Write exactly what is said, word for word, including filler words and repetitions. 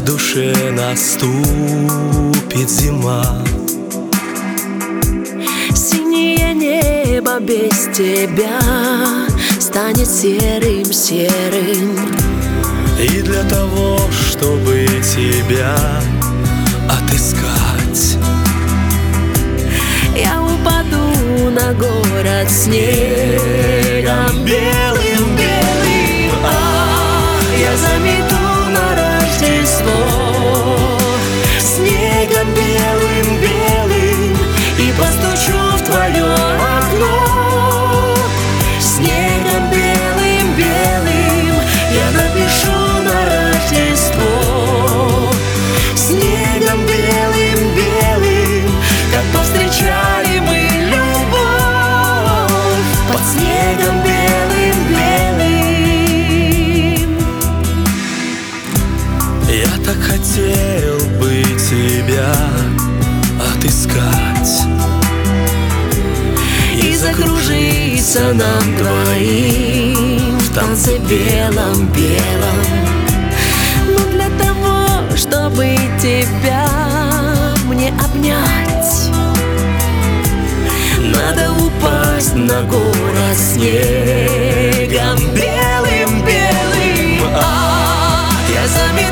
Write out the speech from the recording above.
в душе наступит зима. Синее небо без тебя станет серым-серым. И для того, чтобы тебя отыскать, я упаду на город снегом белым-белым. А я замету на Рождество снегом белым-белым и постучу в твое окно. Снегом белым-белым я напишу на Рождество. Снегом белым-белым, как повстречали мы любовь под снегом белым-белым. я так хотел бы тебя отыскать И закружиться нам двоим в танце белом-белом. Но для того, чтобы тебя мне обнять, надо упасть на город снегом белым-белым. А я замету